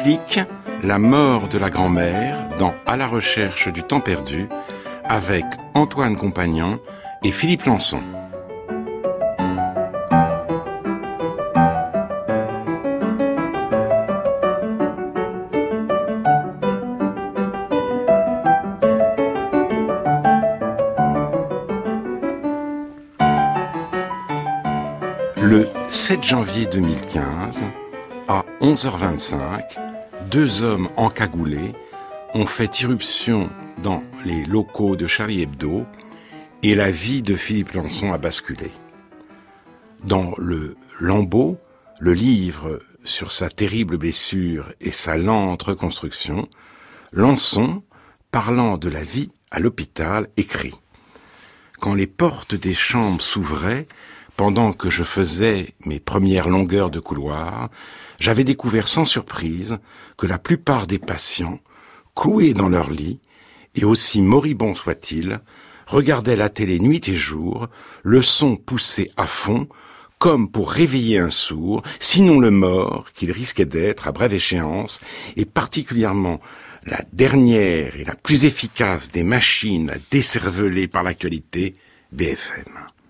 explique la mort de la grand-mère dans À la recherche du temps perdu avec Antoine Compagnon et Philippe Lançon. Le 7 janvier 2015, à 11h25, deux hommes encagoulés ont fait irruption dans les locaux de Charlie Hebdo et la vie de Philippe Lançon a basculé. Dans le Lambeau, le livre sur sa terrible blessure et sa lente reconstruction, Lançon, parlant de la vie à l'hôpital, écrit « Quand les portes des chambres s'ouvraient, pendant que je faisais mes premières longueurs de couloir, j'avais découvert sans surprise que la plupart des patients, cloués dans leur lit, et aussi moribonds soient-ils, regardaient la télé nuit et jour, le son poussé à fond, comme pour réveiller un sourd, sinon le mort qu'il risquait d'être à brève échéance, et particulièrement la dernière et la plus efficace des machines à décerveler par l'actualité, BFM.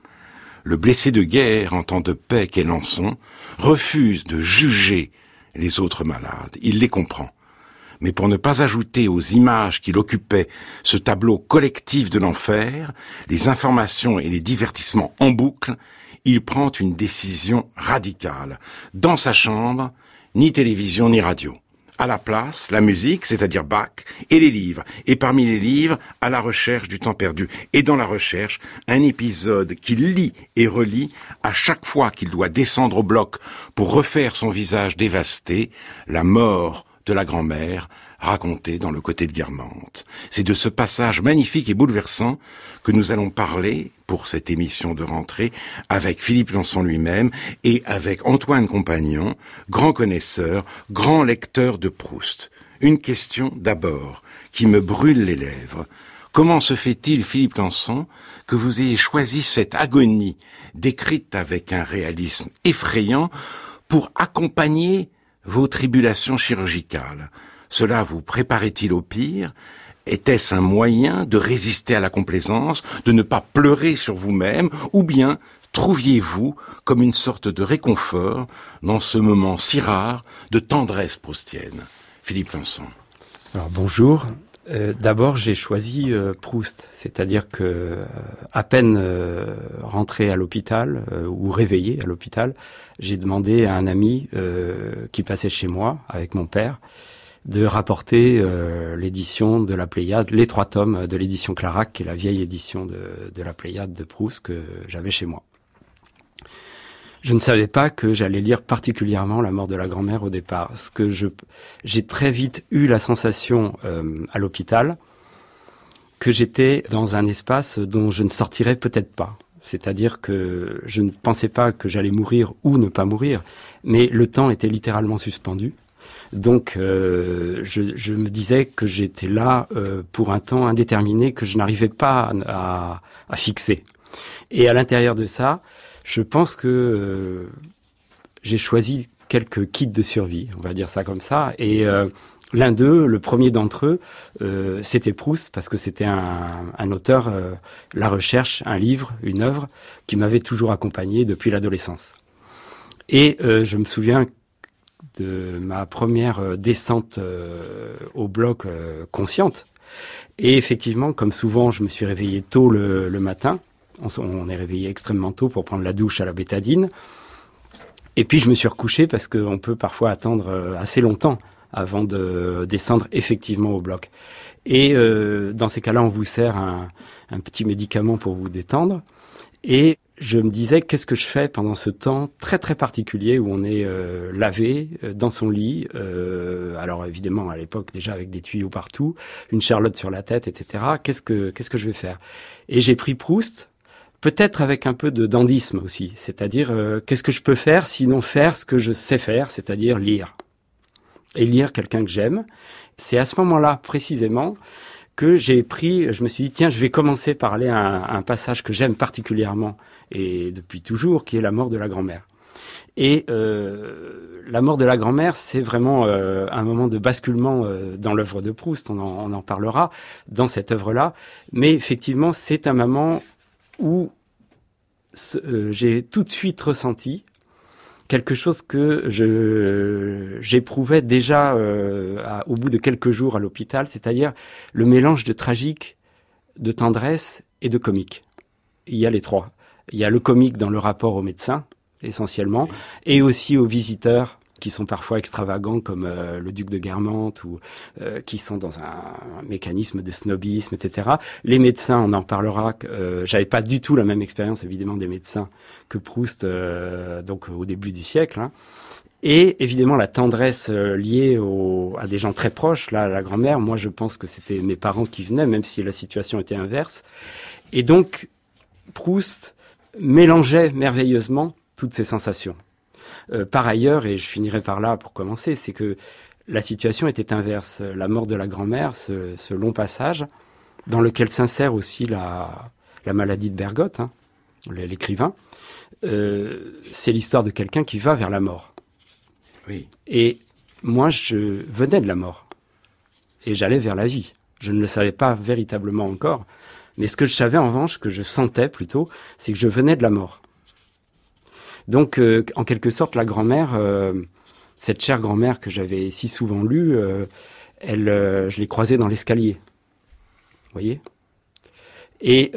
Le blessé de guerre en temps de paix qu'est Lançon refuse de juger les autres malades. Il les comprend. Mais pour ne pas ajouter aux images qu'il occupait ce tableau collectif de l'enfer, les informations et les divertissements en boucle, il prend une décision radicale. Dans sa chambre, ni télévision ni radio. À la place, la musique, c'est-à-dire Bach, et les livres. Et parmi les livres, À la recherche du temps perdu. Et dans la recherche, un épisode qu'il lit et relit à chaque fois qu'il doit descendre au bloc pour refaire son visage dévasté, la mort de la grand-mère, racontée dans Le Côté de Guermantes. C'est de ce passage magnifique et bouleversant que nous allons parler pour cette émission de rentrée avec Philippe Lançon lui-même et avec Antoine Compagnon, grand connaisseur, grand lecteur de Proust. Une question d'abord qui me brûle les lèvres. Comment se fait-il, Philippe Lançon, que vous ayez choisi cette agonie décrite avec un réalisme effrayant pour accompagner vos tribulations chirurgicales? Cela vous préparait-il au pire? Était-ce un moyen de résister à la complaisance, de ne pas pleurer sur vous-même, ou bien trouviez-vous comme une sorte de réconfort dans ce moment si rare de tendresse proustienne? Philippe Lançon. Alors bonjour. D'abord, j'ai choisi Proust, c'est-à-dire que à peine rentré à l'hôpital ou réveillé à l'hôpital, j'ai demandé à un ami qui passait chez moi avec mon père de rapporter l'édition de la Pléiade, les 3 tomes de l'édition Clarac, qui est la vieille édition de la Pléiade de Proust que j'avais chez moi. Je ne savais pas que j'allais lire particulièrement La mort de la grand-mère au départ. J'ai très vite eu la sensation à l'hôpital que j'étais dans un espace dont je ne sortirais peut-être pas. C'est-à-dire que je ne pensais pas que j'allais mourir ou ne pas mourir, mais le temps était littéralement suspendu. Donc, je me disais que j'étais là pour un temps indéterminé que je n'arrivais pas à fixer. Et à l'intérieur de ça, je pense que j'ai choisi quelques kits de survie, on va dire ça comme ça. Et l'un d'eux, le premier d'entre eux, c'était Proust, parce que c'était un auteur, la recherche, un livre, une œuvre, qui m'avait toujours accompagné depuis l'adolescence. Et je me souviens de ma première descente au bloc consciente. Et effectivement, comme souvent, je me suis réveillé tôt le matin. On est réveillé extrêmement tôt pour prendre la douche à la bétadine. Et puis je me suis recouché parce qu'on peut parfois attendre assez longtemps avant de descendre effectivement au bloc. Et dans ces cas-là, on vous sert un petit médicament pour vous détendre. Et je me disais, qu'est-ce que je fais pendant ce temps très très particulier où on est lavé dans son lit, alors évidemment à l'époque déjà avec des tuyaux partout, une charlotte sur la tête, etc. Qu'est-ce que je vais faire? Et j'ai pris Proust, peut-être avec un peu de dandysme aussi, c'est-à-dire qu'est-ce que je peux faire sinon faire ce que je sais faire, c'est-à-dire lire. Et lire quelqu'un que j'aime. C'est à ce moment-là précisément que je me suis dit, tiens, je vais commencer par aller à un passage que j'aime particulièrement, et depuis toujours, qui est La mort de la grand-mère. Et la mort de la grand-mère, c'est vraiment un moment de basculement dans l'œuvre de Proust. On en parlera dans cette œuvre-là. Mais effectivement, c'est un moment où j'ai tout de suite ressenti quelque chose que j'éprouvais déjà au bout de quelques jours à l'hôpital, c'est-à-dire le mélange de tragique, de tendresse et de comique. Il y a les trois. Il y a le comique dans le rapport au médecin, essentiellement, et aussi aux visiteurs qui sont parfois extravagants comme le duc de Guermantes ou qui sont dans un mécanisme de snobisme, etc. Les médecins, on en parlera. J'avais pas du tout la même expérience, évidemment, des médecins que Proust, donc au début du siècle. Hein. Et évidemment, la tendresse liée à des gens très proches. Là, la grand-mère, moi, je pense que c'était mes parents qui venaient, même si la situation était inverse. Et donc, Proust mélangeait merveilleusement toutes ces sensations. Par ailleurs, et je finirai par là pour commencer, c'est que la situation était inverse. La mort de la grand-mère, ce long passage, dans lequel s'insère aussi la maladie de Bergotte, hein, l'écrivain, c'est l'histoire de quelqu'un qui va vers la mort. Oui. Et moi, je venais de la mort. Et j'allais vers la vie. Je ne le savais pas véritablement encore. Mais ce que je savais, en revanche, que je sentais plutôt, c'est que je venais de la mort. Donc, en quelque sorte, la grand-mère, cette chère grand-mère que j'avais si souvent lue, je l'ai croisée dans l'escalier. Vous voyez ? Et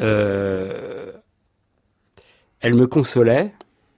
elle me consolait.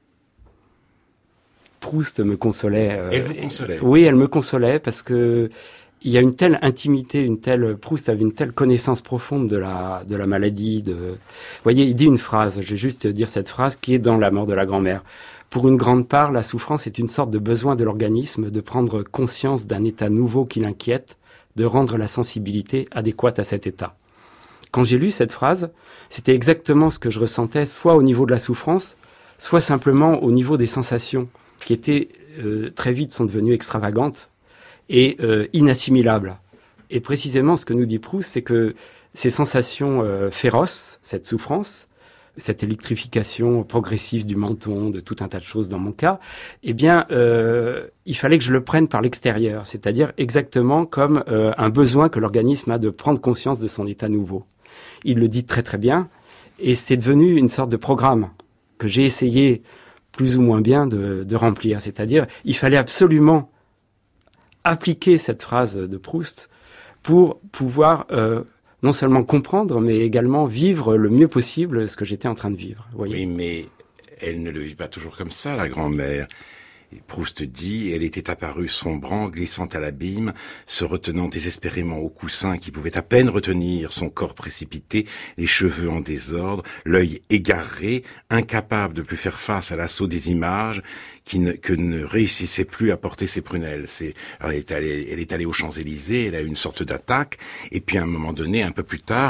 Proust me consolait. Elle vous consolait ? Oui, elle me consolait parce que il y a une telle intimité, Proust avait une telle connaissance profonde de la maladie. Vous voyez, il dit une phrase, je vais juste dire cette phrase qui est dans La mort de la grand-mère. Pour une grande part, la souffrance est une sorte de besoin de l'organisme de prendre conscience d'un état nouveau qui l'inquiète, de rendre la sensibilité adéquate à cet état. Quand j'ai lu cette phrase, c'était exactement ce que je ressentais, soit au niveau de la souffrance, soit simplement au niveau des sensations, qui étaient très vite sont devenues extravagantes et inassimilables. Et précisément, ce que nous dit Proust, c'est que ces sensations féroces, cette souffrance, cette électrification progressive du menton, de tout un tas de choses dans mon cas, eh bien, il fallait que je le prenne par l'extérieur, c'est-à-dire exactement comme un besoin que l'organisme a de prendre conscience de son état nouveau. Il le dit très très bien, et c'est devenu une sorte de programme que j'ai essayé plus ou moins bien de remplir. C'est-à-dire, il fallait absolument appliquer cette phrase de Proust pour pouvoir non seulement comprendre, mais également vivre le mieux possible ce que j'étais en train de vivre. Vous voyez ? Oui, mais elle ne le vit pas toujours comme ça, la grand-mère. Proust dit, elle était apparue sombrant, glissant à l'abîme, se retenant désespérément au coussin qui pouvait à peine retenir son corps précipité, les cheveux en désordre, l'œil égaré, incapable de plus faire face à l'assaut des images, que ne réussissait plus à porter ses prunelles. Alors elle est allée aux Champs-Élysées, elle a eu une sorte d'attaque, et puis à un moment donné, un peu plus tard,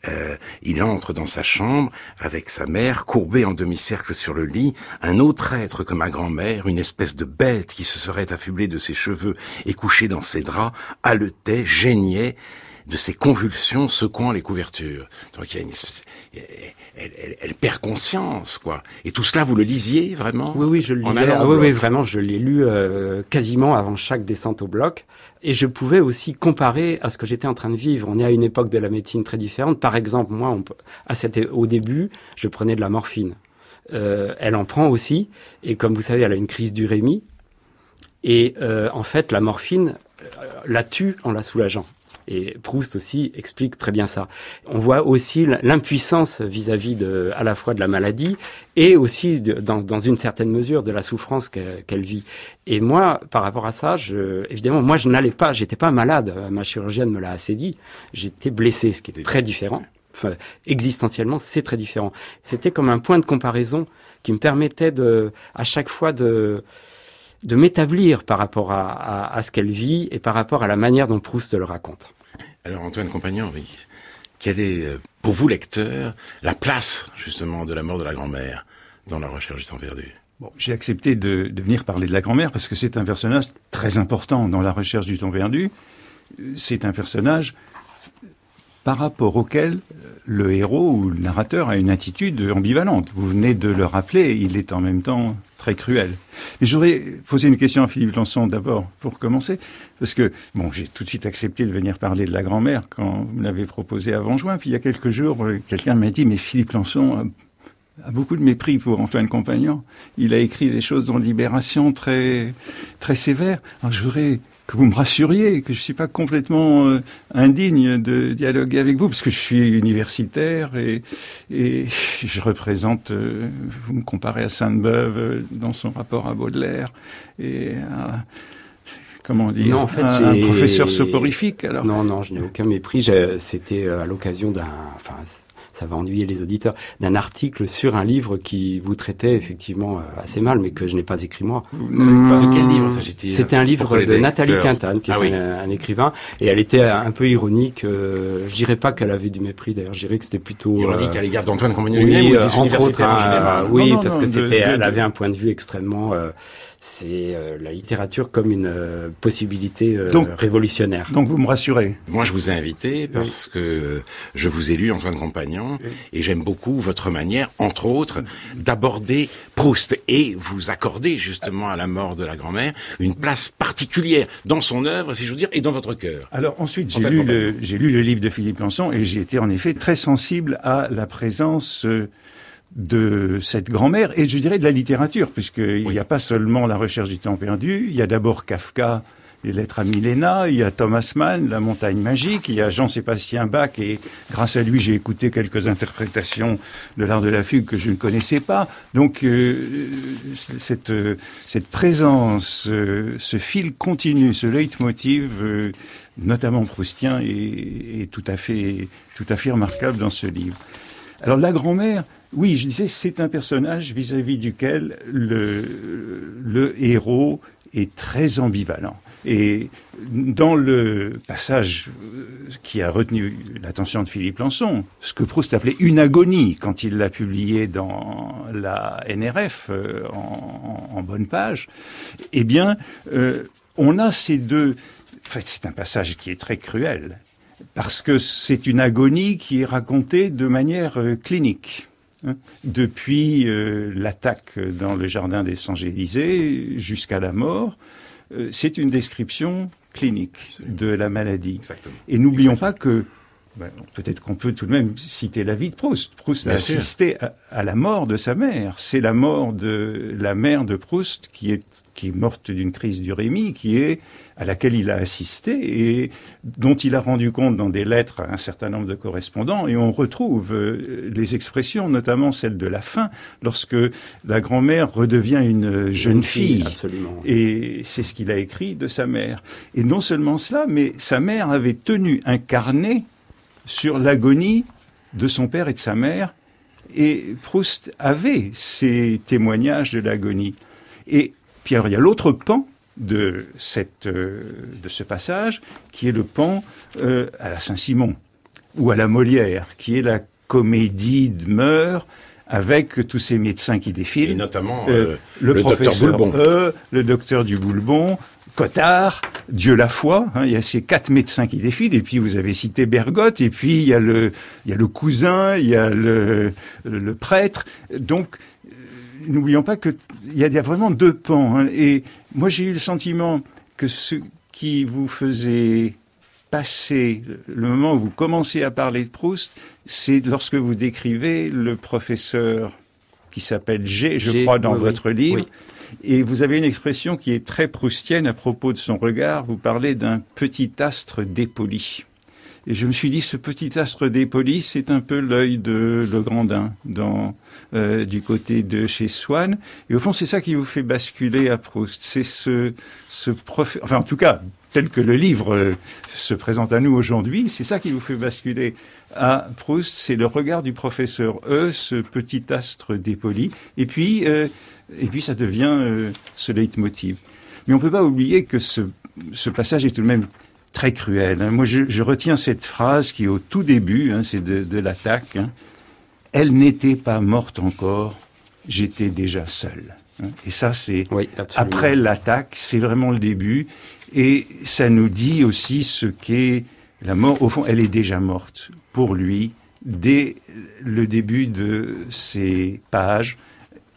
il entre dans sa chambre avec sa mère, courbée en demi-cercle sur le lit, un autre être que ma grand-mère, une espèce de bête qui se serait affublée de ses cheveux et couchée dans ses draps, haletait, geignait de ses convulsions secouant les couvertures. Donc il y a une espèce... Elle perd conscience, quoi. Et tout cela, vous le lisiez, vraiment ? Oui, je le lisais. Oui, vraiment, je l'ai lu quasiment avant chaque descente au bloc. Et je pouvais aussi comparer à ce que j'étais en train de vivre. On est à une époque de la médecine très différente. Par exemple, moi, au début, je prenais de la morphine. Elle en prend aussi. Et comme vous savez, elle a une crise d'urémie. Et en fait, la morphine la tue en la soulageant. Et Proust aussi explique très bien ça. On voit aussi l'impuissance vis-à-vis à la fois de la maladie et aussi dans une certaine mesure de la souffrance qu'elle vit. Et moi, par rapport à ça, évidemment, moi je n'allais pas, j'étais pas malade. Ma chirurgienne me l'a assez dit. J'étais blessé, ce qui est très différent. Enfin, existentiellement, c'est très différent. C'était comme un point de comparaison qui me permettait à chaque fois de m'établir par rapport à ce qu'elle vit et par rapport à la manière dont Proust le raconte. Alors Antoine Compagnon, oui. Quelle est, pour vous lecteurs, la place justement de la mort de la grand-mère dans la recherche du temps perdu ? Bon, j'ai accepté de venir parler de la grand-mère parce que c'est un personnage très important dans la recherche du temps perdu. C'est un personnage par rapport auquel le héros ou le narrateur a une attitude ambivalente. Vous venez de le rappeler, il est en même temps très cruel. Mais j'aurais posé une question à Philippe Lançon d'abord, pour commencer, parce que, bon, j'ai tout de suite accepté de venir parler de la grand-mère quand vous me l'avez proposé avant juin, puis il y a quelques jours, quelqu'un m'a dit, mais Philippe Lançon a beaucoup de mépris pour Antoine Compagnon. Il a écrit des choses dans Libération très, très sévères. Alors je voudrais que vous me rassuriez, que je suis pas complètement indigne de dialoguer avec vous, parce que je suis universitaire et je représente, vous me comparez à Sainte-Beuve dans son rapport à Baudelaire et à, comment dire, non, en fait, un professeur soporifique. Alors non, je n'ai aucun mépris. C'était à l'occasion ça va ennuyer les auditeurs, d'un article sur un livre qui vous traitait effectivement assez mal, mais que je n'ai pas écrit moi. De quel livre C'était un livre de Nathalie Quintane, qui est un écrivain, et elle était un peu ironique. Je dirais pas qu'elle avait du mépris, d'ailleurs, je dirais que c'était plutôt... Ironique à l'égard d'Antoine Compagnon oui, lui-même, ou des entre autres, en général. oui, non, parce non, que elle avait un point de vue extrêmement... c'est la littérature comme une possibilité révolutionnaire. Donc vous me rassurez. Moi, je vous ai invité parce que je vous ai lu Antoine Compagnon et j'aime beaucoup votre manière, entre autres, d'aborder Proust et vous accorder justement à la mort de la grand-mère une place particulière dans son œuvre, si je veux dire, et dans votre cœur. Alors ensuite, j'ai lu le livre de Philippe Lançon et j'ai été en effet très sensible à la présence de cette grand-mère et je dirais de la littérature, puisqu'il n'y a pas seulement La recherche du temps perdu, il y a d'abord Kafka, Les lettres à Milena, il y a Thomas Mann, La montagne magique, il y a Jean-Sébastien Bach et grâce à lui j'ai écouté quelques interprétations de l'art de la fugue que je ne connaissais pas. Donc cette présence, ce fil continu, ce leitmotiv, notamment proustien, est tout à fait remarquable dans ce livre. Alors la grand-mère, oui, je disais, c'est un personnage vis-à-vis duquel le héros est très ambivalent. Et dans le passage qui a retenu l'attention de Philippe Lançon, ce que Proust appelait une agonie, quand il l'a publié dans la NRF en bonne page, eh bien, on a ces deux... En fait, c'est un passage qui est très cruel, parce que c'est une agonie qui est racontée de manière clinique. Depuis l'attaque dans le jardin des Champs-Élysées jusqu'à la mort, c'est une description clinique de la maladie. Exactement. Et n'oublions pas que, peut-être qu'on peut tout de même citer la vie de Proust. Proust a assisté à la mort de sa mère. C'est la mort de la mère de Proust qui est morte d'une crise d'urémie, à laquelle il a assisté et dont il a rendu compte dans des lettres à un certain nombre de correspondants. Et on retrouve les expressions, notamment celle de la fin, lorsque la grand-mère redevient une jeune fille. Absolument. Et c'est ce qu'il a écrit de sa mère. Et non seulement cela, mais sa mère avait tenu un carnet sur l'agonie de son père et de sa mère. Et Proust avait ces témoignages de l'agonie. Et puis alors, il y a l'autre pan de ce passage, qui est le pan à la Saint-Simon, ou à la Molière, qui est la comédie de mœurs, avec tous ces médecins qui défilent. Et notamment le professeur docteur Boulbon. Le docteur du Boulbon, Cottard, Dieu la foi, il y a ces 4 médecins qui défilent, et puis vous avez cité Bergotte, et puis il y a le cousin, il y a le prêtre, donc n'oublions pas qu'il y a vraiment 2 pans, et moi j'ai eu le sentiment que ce qui vous faisait passer le moment où vous commencez à parler de Proust, c'est lorsque vous décrivez le professeur qui s'appelle G, je crois, dans votre livre. Oui. Et vous avez une expression qui est très proustienne à propos de son regard. Vous parlez d'un petit astre dépoli. Et je me suis dit, ce petit astre dépoli, c'est un peu l'œil de Legrandin du côté de chez Swann. Et au fond, c'est ça qui vous fait basculer à Proust. C'est enfin, en tout cas, tel que le livre se présente à nous aujourd'hui, c'est ça qui vous fait basculer à Proust. C'est le regard du professeur ce petit astre dépoli. Et puis ça devient ce leitmotiv. Mais on ne peut pas oublier que ce passage est tout de même très cruel. Moi, je retiens cette phrase qui est au tout début, c'est de l'attaque. Elle n'était pas morte encore, j'étais déjà seul. Et ça, c'est après l'attaque, c'est vraiment le début. Et ça nous dit aussi ce qu'est la mort. Au fond, elle est déjà morte pour lui dès le début de ces pages.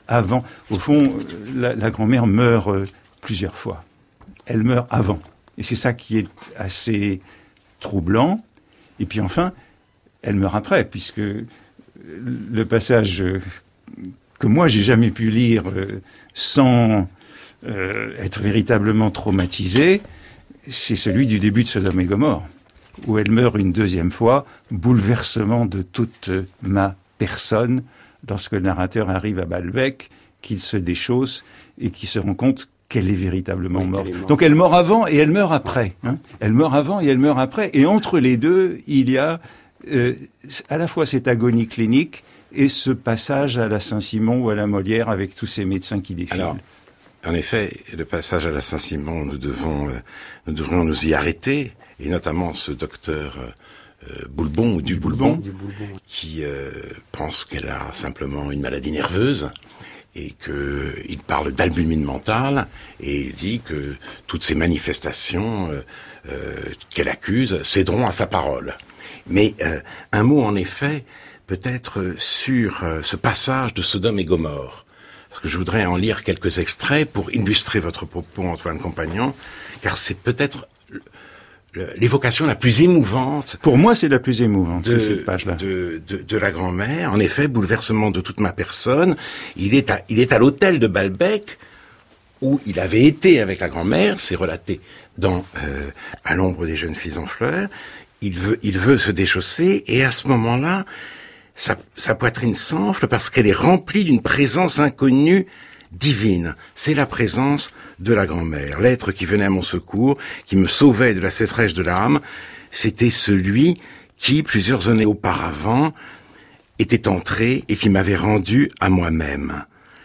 avant. Au fond, la grand-mère meurt plusieurs fois. Elle meurt avant. Et c'est ça qui est assez troublant. Et puis enfin, elle meurt après, puisque le passage que moi j'ai jamais pu lire sans être véritablement traumatisé, c'est celui du début de Sodome et Gomorrhe, où elle meurt une deuxième fois, bouleversement de toute ma personne, lorsque le narrateur arrive à Baalbek, qu'il se déchausse et qu'il se rend compte qu'elle est véritablement morte. Donc elle meurt avant et elle meurt après. Hein. Elle meurt avant et elle meurt après. Et entre les deux, il y a à la fois cette agonie clinique et ce passage à la Saint-Simon ou à la Molière avec tous ces médecins qui défilent. Alors, en effet, le passage à la Saint-Simon, nous devrions nous y arrêter, et notamment ce docteur Boulbon ou Duboulbon, qui pense qu'elle a simplement une maladie nerveuse, et qu'il parle d'albumine mentale, et il dit que toutes ces manifestations qu'elle accuse céderont à sa parole. Mais un mot, en effet, peut-être sur ce passage de Sodome et Gomorrhe, parce que je voudrais en lire quelques extraits pour illustrer votre propos, Antoine Compagnon, car c'est peut-être l'évocation la plus émouvante. Pour moi, c'est la plus émouvante, c'est cette page-là. De la grand-mère. En effet, bouleversement de toute ma personne. Il est à l'hôtel de Baalbek, où il avait été avec la grand-mère, c'est relaté dans À l'ombre des jeunes filles en fleurs. Il veut se déchausser, et à ce moment-là, sa poitrine s'enfle parce qu'elle est remplie d'une présence inconnue, divine. C'est la présence de la grand-mère, l'être qui venait à mon secours, qui me sauvait de la sécheresse de l'âme. C'était celui qui, plusieurs années auparavant, était entré et qui m'avait rendu à moi-même.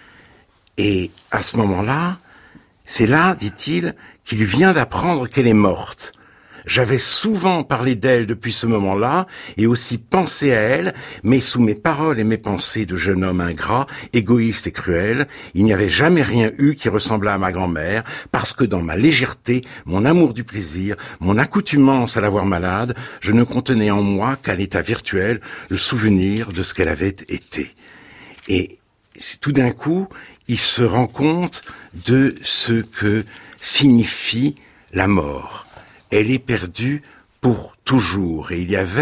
Et à ce moment-là, c'est là, dit-il, qu'il vient d'apprendre qu'elle est morte. J'avais souvent parlé d'elle depuis ce moment-là, et aussi pensé à elle, mais sous mes paroles et mes pensées de jeune homme ingrat, égoïste et cruel, il n'y avait jamais rien eu qui ressemblât à ma grand-mère, parce que dans ma légèreté, mon amour du plaisir, mon accoutumance à la voir malade, je ne contenais en moi qu'à l'état virtuel le souvenir de ce qu'elle avait été. Et tout d'un coup, il se rend compte de ce que signifie la mort. Elle est perdue pour toujours. Et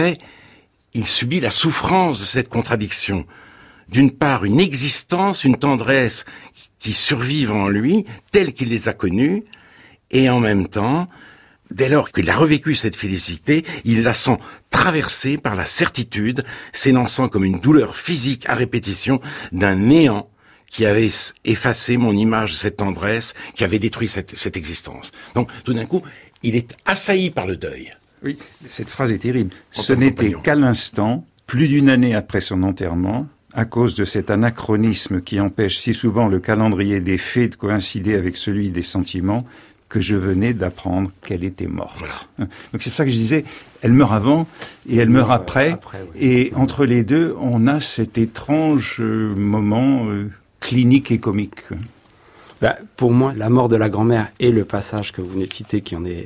il subit la souffrance de cette contradiction. D'une part, une existence, une tendresse qui survivent en lui, telle qu'il les a connues, et en même temps, dès lors qu'il a revécu cette félicité, il la sent traversée par la certitude, s'élançant comme une douleur physique à répétition d'un néant qui avait effacé mon image de cette tendresse, qui avait détruit cette existence. Donc, tout d'un coup, il est assailli par le deuil. Oui, cette phrase est terrible. Ce n'était qu'à l'instant, plus d'une année après son enterrement, à cause de cet anachronisme qui empêche si souvent le calendrier des faits de coïncider avec celui des sentiments, que je venais d'apprendre qu'elle était morte. Voilà. Donc c'est pour ça que je disais, elle meurt avant et elle meurt après. Oui. Et entre les deux, on a cet étrange moment clinique et comique. Pour moi, la mort de la grand-mère et le passage que vous venez de citer, qui en est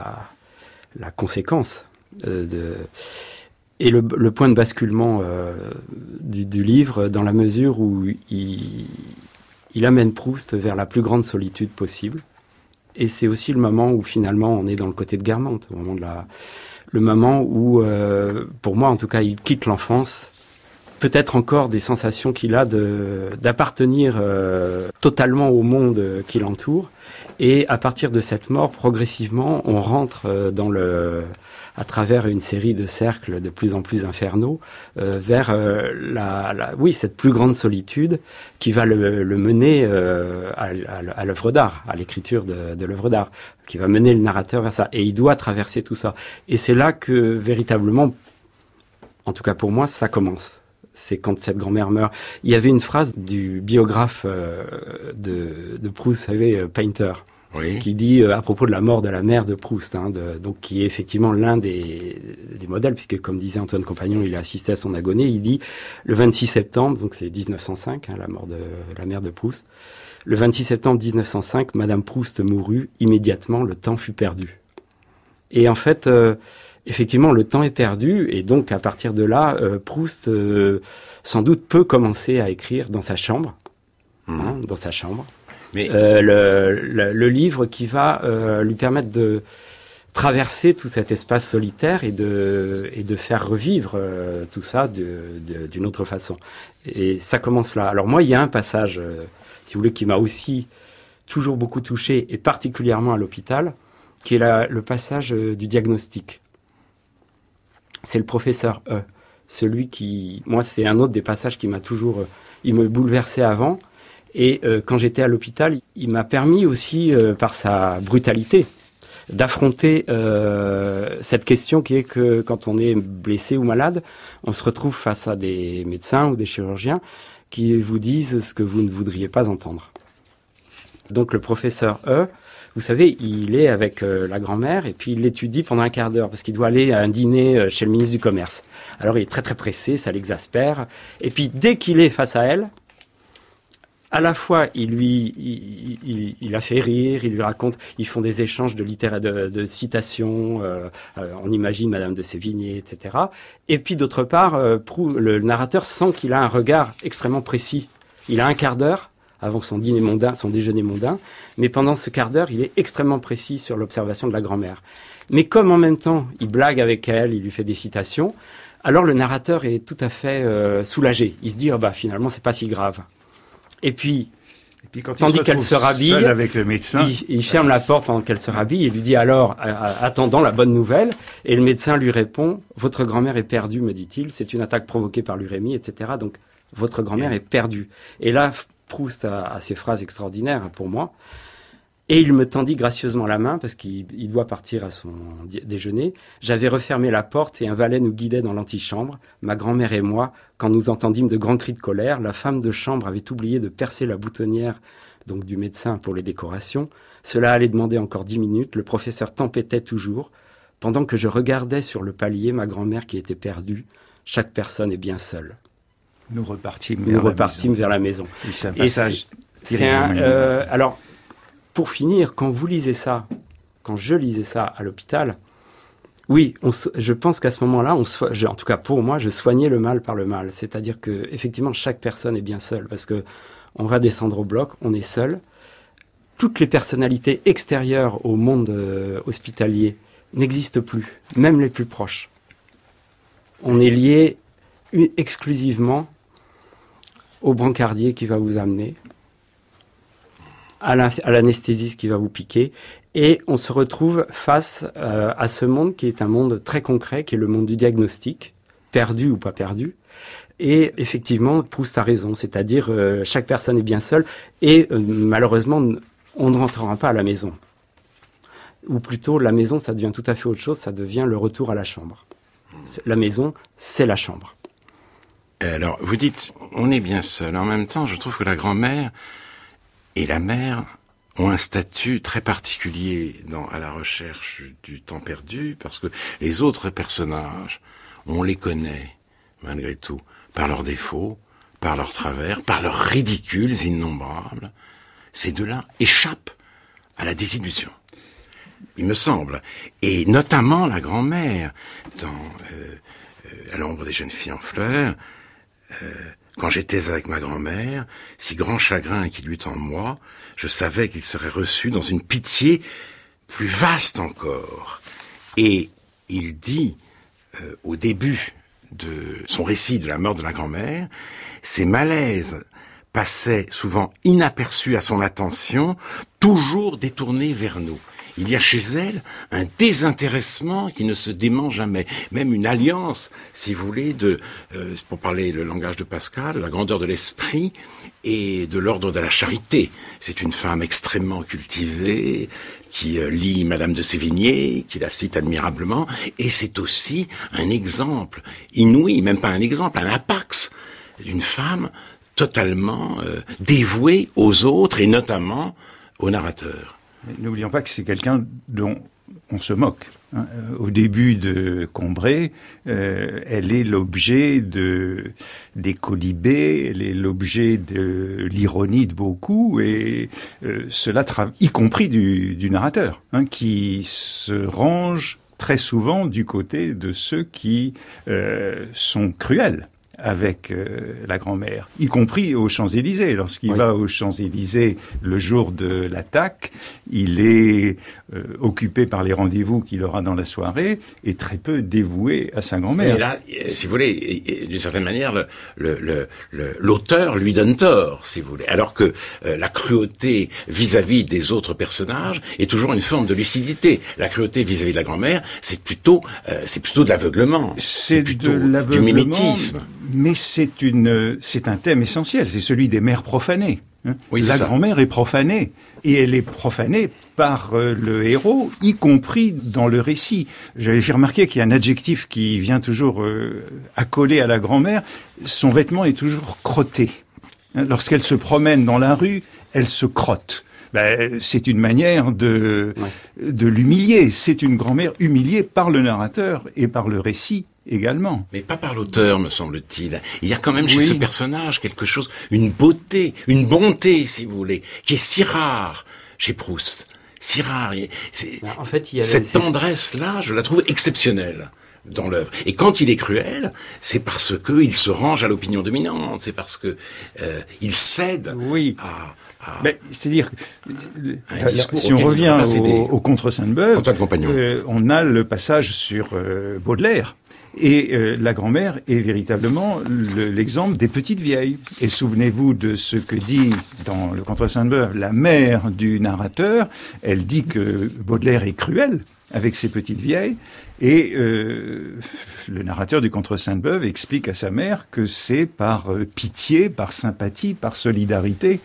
la conséquence, et le point de basculement du livre, dans la mesure où il amène Proust vers la plus grande solitude possible. Et c'est aussi le moment où finalement on est dans le côté de Guermantes, le moment où, pour moi en tout cas, il quitte l'enfance. Peut-être encore des sensations qu'il a d'appartenir totalement au monde qui l'entoure. Et à partir de cette mort, progressivement, on rentre à travers une série de cercles de plus en plus infernaux, vers cette plus grande solitude qui va le mener à l'œuvre d'art, à l'écriture de l'œuvre d'art, qui va mener le narrateur vers ça. Et il doit traverser tout ça. Et c'est là que, véritablement, en tout cas pour moi, ça commence. C'est quand cette grand-mère meurt. Il y avait une phrase du biographe de Proust, vous savez, Painter, oui, qui dit à propos de la mort de la mère de Proust, donc qui est effectivement l'un des modèles, puisque comme disait Antoine Compagnon, il a assisté à son agonie. Il dit le 26 septembre, donc c'est 1905, la mort de la mère de Proust. Le 26 septembre 1905, Madame Proust mourut. Immédiatement, le temps fut perdu. Et en fait, effectivement, le temps est perdu, et donc à partir de là, Proust, sans doute, peut commencer à écrire dans sa chambre, dans sa chambre. Mais Le livre qui va lui permettre de traverser tout cet espace solitaire et de faire revivre tout ça d'une autre façon. Et ça commence là. Alors moi, il y a un passage, si vous voulez, qui m'a aussi toujours beaucoup touché, et particulièrement à l'hôpital, qui est le passage du diagnostic. C'est le professeur E. Celui qui... Moi, c'est un autre des passages qui m'a toujours... il me bouleversait avant. Et quand j'étais à l'hôpital, il m'a permis aussi, par sa brutalité, d'affronter cette question qui est que quand on est blessé ou malade, on se retrouve face à des médecins ou des chirurgiens qui vous disent ce que vous ne voudriez pas entendre. Donc le professeur E, vous savez, il est avec la grand-mère et puis il l'étudie pendant un quart d'heure parce qu'il doit aller à un dîner chez le ministre du Commerce. Alors il est très très pressé, ça l'exaspère. Et puis dès qu'il est face à elle, à la fois, il la fait rire, il lui raconte, ils font des échanges de citations, on imagine Madame de Sévigné, etc. Et puis d'autre part, le narrateur sent qu'il a un regard extrêmement précis. Il a un quart d'heure avant son déjeuner mondain, mais pendant ce quart d'heure, il est extrêmement précis sur l'observation de la grand-mère. Mais comme en même temps, il blague avec elle, il lui fait des citations, alors le narrateur est tout à fait soulagé. Il se dit, finalement, c'est pas si grave. Et puis quand tandis qu'elle se rhabille, avec le médecin, il ferme la porte pendant qu'elle se rhabille et lui dit alors, attendant la bonne nouvelle. Et le médecin lui répond, votre grand-mère est perdue, me dit-il. C'est une attaque provoquée par l'urémie, etc. Donc votre grand-mère est perdue. Et là, Proust a ces phrases extraordinaires pour moi. Et il me tendit gracieusement la main parce qu'il doit partir à son déjeuner. J'avais refermé la porte et un valet nous guidait dans l'antichambre. Ma grand-mère et moi, quand nous entendîmes de grands cris de colère, la femme de chambre avait oublié de percer la boutonnière donc du médecin pour les décorations. Cela allait demander encore 10 minutes. Le professeur tempêtait toujours. Pendant que je regardais sur le palier ma grand-mère qui était perdue, chaque personne est bien seule. Nous repartîmes vers la maison. Et c'est un passage. Alors, pour finir, quand vous lisez ça, quand je lisais ça à l'hôpital, oui, je pense qu'à ce moment-là, en tout cas pour moi, je soignais le mal par le mal. C'est-à-dire que effectivement, chaque personne est bien seule parce que on va descendre au bloc, on est seul. Toutes les personnalités extérieures au monde hospitalier n'existent plus, même les plus proches. On est lié exclusivement au brancardier qui va vous amener, à l'anesthésiste qui va vous piquer, et on se retrouve face à ce monde qui est un monde très concret, qui est le monde du diagnostic, perdu ou pas perdu. Et effectivement, Proust a raison, c'est-à-dire chaque personne est bien seule, et malheureusement, on ne rentrera pas à la maison. Ou plutôt, la maison, ça devient tout à fait autre chose, ça devient le retour à la chambre. La maison, c'est la chambre. Alors, vous dites, on est bien seul. En même temps, je trouve que la grand-mère et la mère ont un statut très particulier à la recherche du temps perdu, parce que les autres personnages, on les connaît, malgré tout, par leurs défauts, par leurs travers, par leurs ridicules innombrables. Ces deux-là échappent à la désillusion, il me semble. Et notamment la grand-mère, dans À l'ombre des jeunes filles en fleurs, quand j'étais avec ma grand-mère, si grand chagrin qu'il eût en moi, je savais qu'il serait reçu dans une pitié plus vaste encore. Et il dit, au début de son récit de la mort de la grand-mère, ces malaises passaient souvent inaperçus à son attention, toujours détournés vers nous. Il y a chez elle un désintéressement qui ne se dément jamais, même une alliance, si vous voulez, pour parler le langage de Pascal, de la grandeur de l'esprit et de l'ordre de la charité. C'est une femme extrêmement cultivée, qui lit Madame de Sévigné, qui la cite admirablement, et c'est aussi un exemple inouï, même pas un exemple, un apax d'une femme totalement dévouée aux autres et notamment au narrateur. N'oublions pas que c'est quelqu'un dont on se moque. Au début de Combray, elle est l'objet des colibés, elle est l'objet de l'ironie de beaucoup, et cela, y compris du narrateur, qui se range très souvent du côté de ceux qui sont cruels avec la grand-mère, y compris aux Champs-Élysées. Lorsqu'il va aux Champs-Élysées le jour de l'attaque, il est occupé par les rendez-vous qu'il aura dans la soirée et très peu dévoué à sa grand-mère. Et là, si vous voulez, d'une certaine manière, l'auteur lui donne tort, si vous voulez, alors que la cruauté vis-à-vis des autres personnages est toujours une forme de lucidité. La cruauté vis-à-vis de la grand-mère, c'est plutôt de l'aveuglement. C'est plutôt de l'aveuglement, du mimétisme. Mais c'est un thème essentiel, c'est celui des mères profanées. Oui, la grand-mère est profanée, et elle est profanée par le héros, y compris dans le récit. J'avais fait remarquer qu'il y a un adjectif qui vient toujours accoler à la grand-mère, son vêtement est toujours crotté. Lorsqu'elle se promène dans la rue, elle se crotte. C'est une manière de l'humilier. C'est une grand-mère humiliée par le narrateur et par le récit également. Mais pas par l'auteur, me semble-t-il. Il y a quand même chez ce personnage quelque chose, une beauté, une bonté, si vous voulez, qui est si rare chez Proust. Si rare. En fait, cette tendresse-là, je la trouve exceptionnelle dans l'œuvre. Et quand il est cruel, c'est parce que il se range à l'opinion dominante, c'est parce que il cède à c'est-à-dire, si on revient au Contre Sainte-Beuve, on a le passage sur Baudelaire. Et la grand-mère est véritablement l'exemple des petites vieilles. Et souvenez-vous de ce que dit dans le Contre Sainte-Beuve la mère du narrateur. Elle dit que Baudelaire est cruel avec ses petites vieilles. Et le narrateur du Contre Sainte-Beuve explique à sa mère que c'est par pitié, par sympathie, par solidarité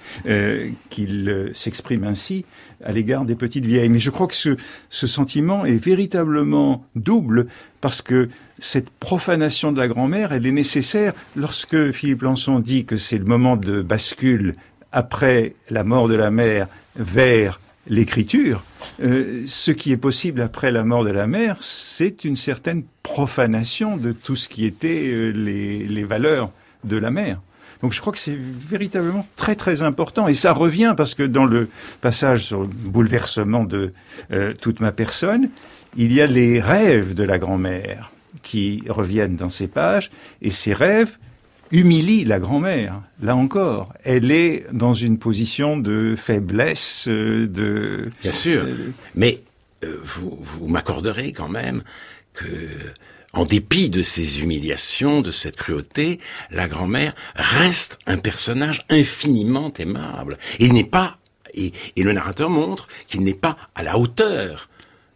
qu'il s'exprime ainsi à l'égard des petites vieilles. Mais je crois que ce sentiment est véritablement double, parce que cette profanation de la grand-mère, elle est nécessaire lorsque Philippe Lançon dit que c'est le moment de bascule après la mort de la mère vers l'écriture. Ce qui est possible après la mort de la mère, c'est une certaine profanation de tout ce qui était les valeurs de la mère. Donc je crois que c'est véritablement très très important. Et ça revient parce que dans le passage sur le bouleversement de toute ma personne, il y a les rêves de la grand-mère qui reviennent dans ces pages. Et ces rêves humilient la grand-mère. Là encore, elle est dans une position de faiblesse. Bien sûr, mais vous m'accorderez quand même que, en dépit de ces humiliations, de cette cruauté, la grand-mère reste un personnage infiniment aimable. Et il n'est pas, et le narrateur montre qu'il n'est pas à la hauteur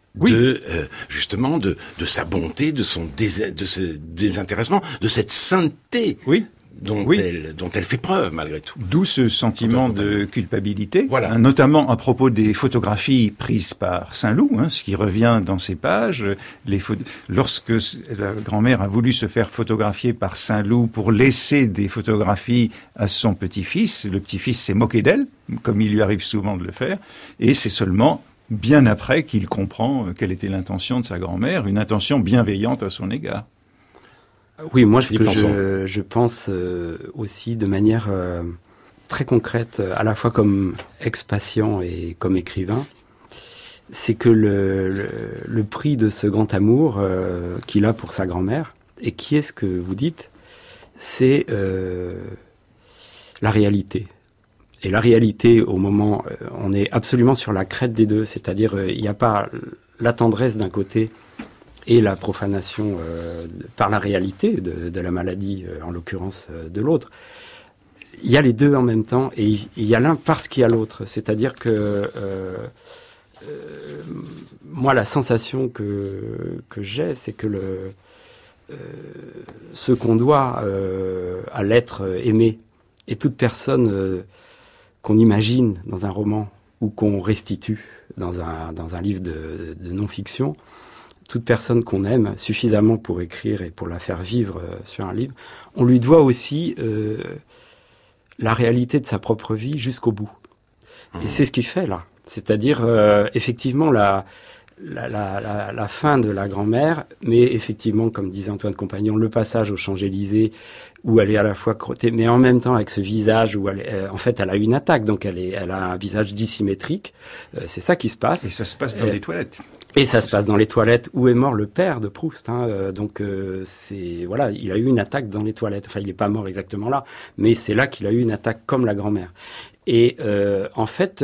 justement de sa bonté, de ce désintéressement, de cette sainteté dont elle fait preuve malgré tout. D'où ce sentiment de culpabilité, notamment à propos des photographies prises par Saint-Loup, ce qui revient dans ces pages. Lorsque la grand-mère a voulu se faire photographier par Saint-Loup pour laisser des photographies à son petit-fils, le petit-fils s'est moqué d'elle, comme il lui arrive souvent de le faire, et c'est seulement bien après qu'il comprend quelle était l'intention de sa grand-mère, une intention bienveillante à son égard. Oui, moi je pense aussi de manière très concrète, à la fois comme ex-patient et comme écrivain, c'est que le prix de ce grand amour qu'il a pour sa grand-mère, et qui est ce que vous dites, c'est la réalité. Et la réalité, au moment, on est absolument sur la crête des deux, c'est-à-dire il n'y a pas la tendresse d'un côté et la profanation par la réalité de la maladie, en l'occurrence de l'autre. Il y a les deux en même temps, et il y a l'un parce qu'il y a l'autre. C'est-à-dire que moi, la sensation que j'ai, c'est que ce qu'on doit à l'être aimé, et toute personne qu'on imagine dans un roman ou qu'on restitue dans un livre de non-fiction, toute personne qu'on aime suffisamment pour écrire et pour la faire vivre sur un livre, on lui doit aussi la réalité de sa propre vie jusqu'au bout. Et c'est ce qu'il fait là. C'est-à-dire, effectivement, la fin de la grand-mère, mais effectivement, comme disait Antoine Compagnon, le passage aux Champs-Élysées, où elle est à la fois crottée, mais en même temps avec ce visage où en fait, elle a eu une attaque, donc elle a un visage dissymétrique. C'est ça qui se passe. Et ça se passe dans les toilettes. Et ça se passe dans les toilettes où est mort le père de Proust. Donc voilà, il a eu une attaque dans les toilettes. Enfin, il n'est pas mort exactement là, mais c'est là qu'il a eu une attaque comme la grand-mère. Et en fait,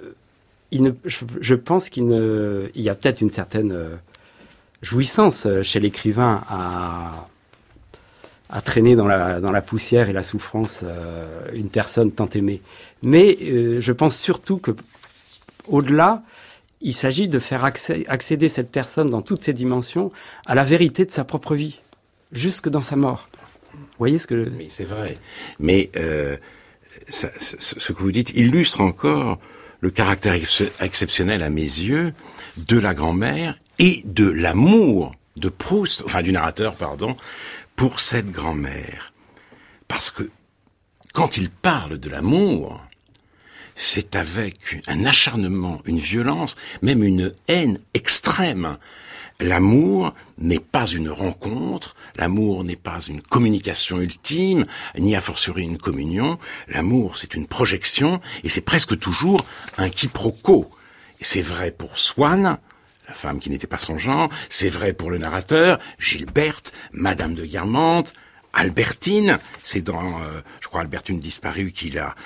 je pense qu'il y a peut-être une certaine jouissance chez l'écrivain à traîner dans la poussière et la souffrance une personne tant aimée. Mais je pense surtout que au-delà, il s'agit de faire accéder cette personne dans toutes ses dimensions à la vérité de sa propre vie, jusque dans sa mort. Vous voyez ce que... Mais c'est vrai. Mais ce que vous dites illustre encore le caractère exceptionnel à mes yeux de la grand-mère et de l'amour de Proust, enfin du narrateur, pardon, pour cette grand-mère. Parce que quand il parle de l'amour, c'est avec un acharnement, une violence, même une haine extrême. L'amour n'est pas une rencontre, l'amour n'est pas une communication ultime, ni a fortiori une communion. L'amour, c'est une projection, et c'est presque toujours un quiproquo. Et c'est vrai pour Swann, la femme qui n'était pas son genre, c'est vrai pour le narrateur, Gilberte, Madame de Guermantes, Albertine, c'est dans, je crois, Albertine disparue qu'il a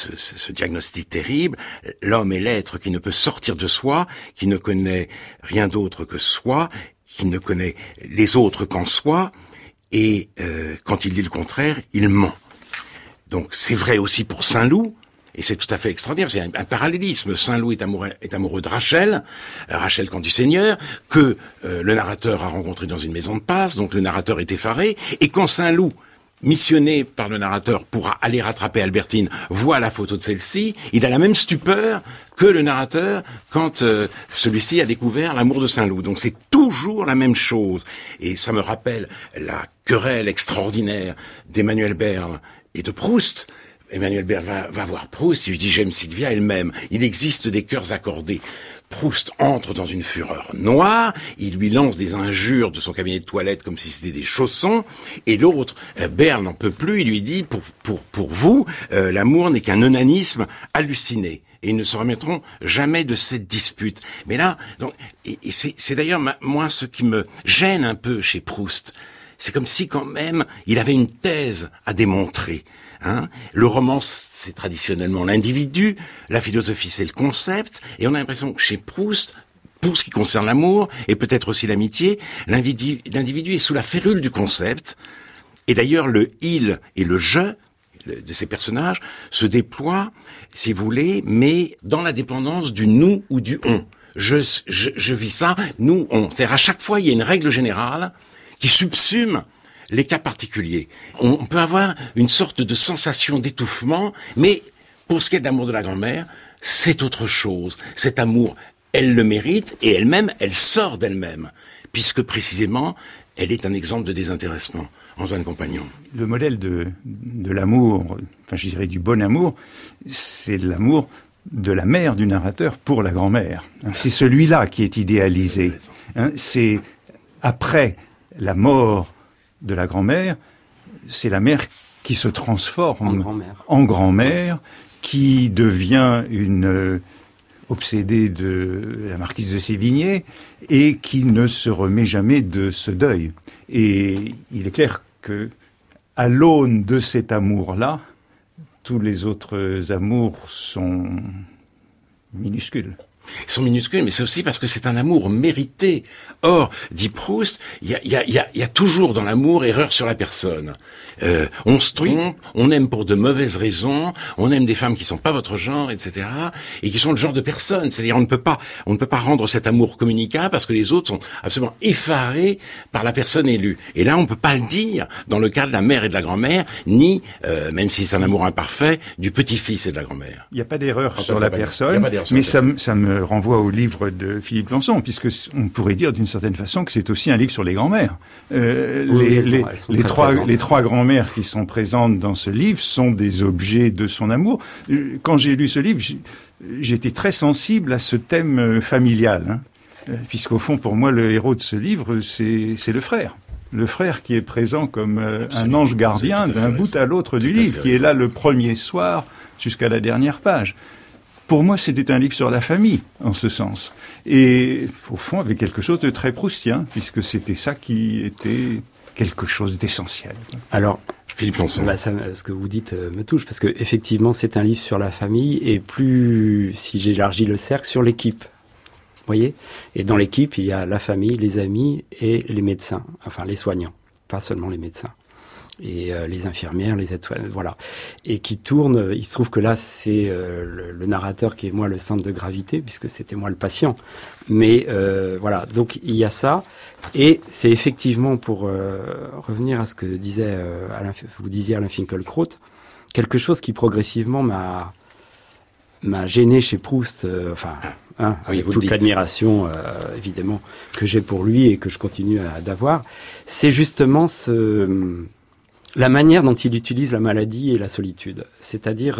ce diagnostic terrible. L'homme est l'être qui ne peut sortir de soi, qui ne connaît rien d'autre que soi, qui ne connaît les autres qu'en soi, et quand il dit le contraire, il ment. Donc c'est vrai aussi pour Saint-Loup, et c'est tout à fait extraordinaire, c'est un parallélisme. Saint-Loup est amoureux de Rachel, Rachel quand du Seigneur, que le narrateur a rencontré dans une maison de passe, donc le narrateur est effaré, et quand Saint-Loup, missionné par le narrateur pour aller rattraper Albertine, voit la photo de celle-ci, il a la même stupeur que le narrateur quand celui-ci a découvert l'amour de Saint-Loup. Donc c'est toujours la même chose, et ça me rappelle la querelle extraordinaire d'Emmanuel Berle et de Proust. Emmanuel Berle va voir Proust, il lui dit « J'aime Sylvia, elle m'aime ». Il existe des cœurs accordés. Proust entre dans une fureur noire, il lui lance des injures de son cabinet de toilette comme si c'était des chaussons, et l'autre, Berle n'en peut plus, il lui dit « Pour vous, l'amour n'est qu'un onanisme halluciné ». Et ils ne se remettront jamais de cette dispute. Mais là, donc, et c'est d'ailleurs moi ce qui me gêne un peu chez Proust. C'est comme si quand même il avait une thèse à démontrer. Le roman, c'est traditionnellement l'individu, la philosophie, c'est le concept, et on a l'impression que chez Proust, pour ce qui concerne l'amour, et peut-être aussi l'amitié, l'individu est sous la férule du concept, et d'ailleurs le « il » et le « je » de ces personnages se déploient, si vous voulez, mais dans la dépendance du « nous » ou du « on ». Je vis ça, nous, on. C'est-à-dire à chaque fois, il y a une règle générale qui subsume les cas particuliers. On peut avoir une sorte de sensation d'étouffement, mais pour ce qui est de l'amour de la grand-mère, c'est autre chose. Cet amour, elle le mérite, et elle-même, elle sort d'elle-même, puisque précisément, elle est un exemple de désintéressement. Antoine Compagnon. Le modèle de l'amour, enfin je dirais du bon amour, c'est l'amour de la mère du narrateur pour la grand-mère. C'est celui-là qui est idéalisé. C'est après la mort de la grand-mère, c'est la mère qui se transforme en grand-mère, qui devient une obsédée de la marquise de Sévigné et qui ne se remet jamais de ce deuil. Et il est clair que, à l'aune de cet amour-là, tous les autres amours sont minuscules. Ils sont minuscules, mais c'est aussi parce que c'est un amour mérité. Or, dit Proust, il y a toujours dans l'amour erreur sur la personne. On se trompe, on aime pour de mauvaises raisons, on aime des femmes qui sont pas votre genre, etc., et qui sont le genre de personnes. C'est-à-dire, on ne peut pas rendre cet amour communicable parce que les autres sont absolument effarés par la personne élue. Et là, on peut pas le dire dans le cas de la mère et de la grand-mère, ni, même si c'est un amour imparfait, du petit-fils et de la grand-mère. Il n'y a pas d'erreur sur la personne, mais ça me renvoie au livre de Philippe Lançon, puisque on pourrait dire d'une certaine façon que c'est aussi un livre sur les grand-mères. Les trois grand-mères qui sont présentes dans ce livre sont des objets de son amour. Quand j'ai lu ce livre, j'ai été très sensible à ce thème familial. puisqu'au fond, pour moi, le héros de ce livre, c'est le frère. Le frère qui est présent comme un ange gardien d'un bout à l'autre du livre, qui est là le premier soir jusqu'à la dernière page. Pour moi, c'était un livre sur la famille, en ce sens. Et au fond, avec quelque chose de très proustien, puisque c'était ça qui était quelque chose d'essentiel. Alors, Philippe Lançon. Ce que vous dites me touche, parce que effectivement, c'est un livre sur la famille, et plus, si j'élargis le cercle, sur l'équipe. Vous voyez ? Et dans l'équipe, il y a la famille, les amis et les médecins, enfin les soignants, pas seulement les médecins. Et les infirmières, les aides-soignantes, voilà. Et qui tourne, il se trouve que là, c'est le narrateur qui est moi le centre de gravité, puisque c'était moi le patient. Mais voilà, donc il y a ça. Et c'est effectivement, pour revenir à ce que disait vous disiez Alain Finkielkraut, quelque chose qui progressivement m'a gêné chez Proust, avec toute l'admiration évidemment que j'ai pour lui et que je continue d'avoir, c'est justement la manière dont il utilise la maladie et la solitude. C'est-à-dire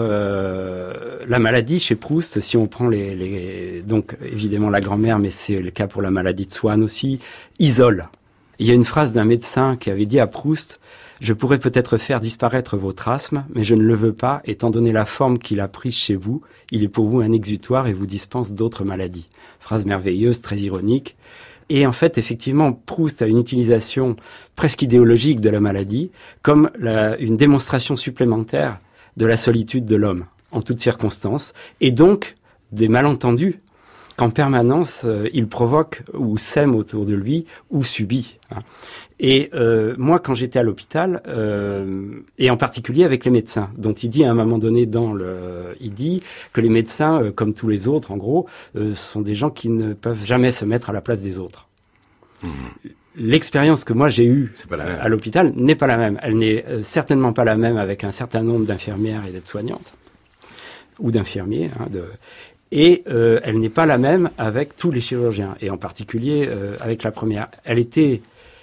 la maladie chez Proust, si on prend donc évidemment la grand-mère, mais c'est le cas pour la maladie de Swann aussi, isole. Il y a une phrase d'un médecin qui avait dit à Proust: « Je pourrais peut-être faire disparaître votre asthme, mais je ne le veux pas, étant donné la forme qu'il a prise chez vous. Il est pour vous un exutoire et vous dispense d'autres maladies. » Phrase merveilleuse, très ironique. Et en fait, effectivement, Proust a une utilisation presque idéologique de la maladie comme une démonstration supplémentaire de la solitude de l'homme, en toutes circonstances, et donc des malentendus qu'en permanence il provoque ou sème autour de lui ou subit. Et moi, quand j'étais à l'hôpital, et en particulier avec les médecins, dont il dit à un moment donné il dit que les médecins, comme tous les autres, en gros, sont des gens qui ne peuvent jamais se mettre à la place des autres. L'expérience que moi j'ai eue à l'hôpital n'est pas la même. Elle n'est certainement pas la même avec un certain nombre d'infirmières et d'aides-soignantes, ou d'infirmiers, et elle n'est pas la même avec tous les chirurgiens, et en particulier avec la première. Elle était...